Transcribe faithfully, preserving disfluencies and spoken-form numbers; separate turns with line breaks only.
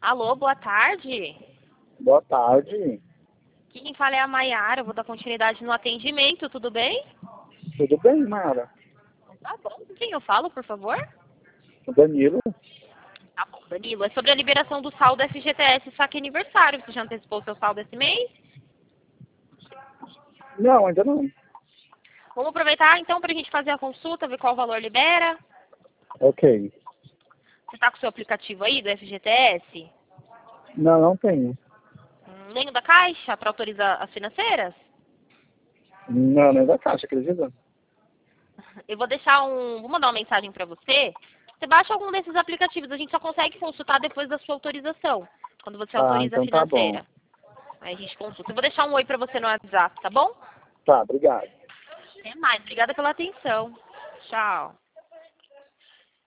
Alô, boa tarde.
Boa tarde.
Quem fala é a Maiara, eu vou dar continuidade no atendimento, tudo bem?
Tudo bem, Mara?
Tá bom. Com quem eu falo, por favor?
O Danilo?
Tá bom, Danilo. É sobre a liberação do saldo F G T S saque aniversário. Você já antecipou o seu saldo esse mês?
Não, ainda não.
Vamos aproveitar então para a gente fazer a consulta, ver qual valor libera.
Ok.
Você está com o seu aplicativo aí do F G T S?
Não, não tenho.
Hum, Nem o da Caixa para autorizar as financeiras?
Não, nem da caixa, acredita?
Eu vou deixar um. Vou mandar uma mensagem para você. Você baixa algum desses aplicativos, a gente só consegue consultar depois da sua autorização. Quando você
Ah,
autoriza a
então tá bom.
financeira. Aí a gente consulta. Eu vou deixar um oi para você no WhatsApp, tá bom?
Tá, obrigado.
Até mais. Obrigada pela atenção. Tchau.